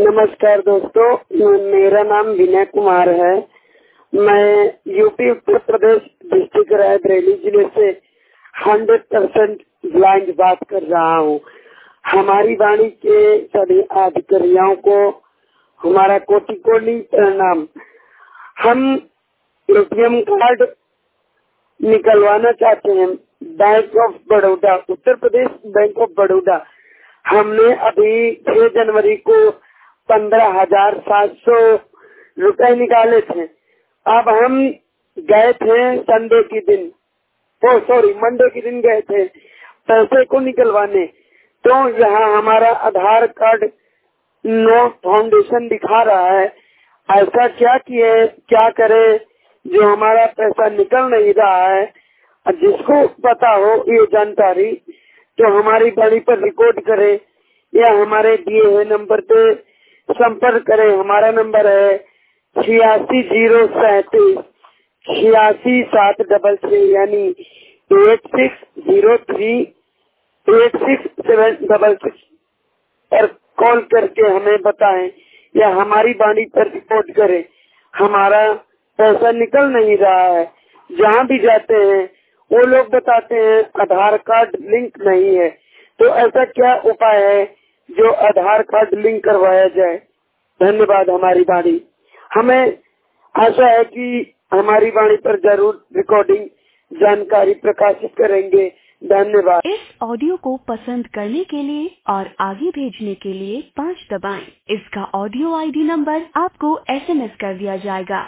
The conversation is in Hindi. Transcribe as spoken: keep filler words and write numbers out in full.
नमस्कार दोस्तों, मेरा नाम विनय कुमार है। मैं यूपी उत्तर प्रदेश डिस्ट्रिक्ट रायबरेली जिले से हंड्रेड परसेंट ब्लाइंड बात कर रहा हूँ। हमारी वाणी के सभी अधिकारियों को हमारा कोटि कोटि प्रणाम। हम एटीएम कार्ड निकलवाना चाहते हैं bank of Baroda, Uttar Pradesh bank of Baroda. हमने अभी छह जनवरी को पंद्रह हजार सात सौ रुपए निकाले थे। अब हम गए थे संडे के दिन, ओ सॉरी मंडे के दिन गए थे पैसे को निकलवाने। तो यहाँ हमारा आधार कार्ड नो फाउंडेशन दिखा रहा है। ऐसा क्या किए क्या करे जो हमारा पैसा निकल नहीं रहा है। जिसको पता हो ये जानकारी तो हमारी गाड़ी पर रिकॉर्ड करे या हमारे दिए हुए नंबर पे संपर्क करें। हमारा नंबर है छियासी जीरो सैतीस छियासी सात डबल थ्री यानी eight six zero three eight six seven double six पर कॉल करके हमें बताएं या हमारी बाणी पर रिपोर्ट करें। हमारा पैसा निकल नहीं रहा है। जहाँ भी जाते हैं वो लोग बताते हैं आधार कार्ड लिंक नहीं है। तो ऐसा क्या उपाय है जो आधार कार्ड लिंक करवाया जाए। धन्यवाद। हमारी वाणी हमें आशा है कि हमारी वाणी पर जरूर रिकॉर्डिंग जानकारी प्रकाशित करेंगे। धन्यवाद। इस ऑडियो को पसंद करने के लिए और आगे भेजने के लिए पाँच दबाएं। इसका ऑडियो आईडी नंबर आपको एसएमएस कर दिया जाएगा।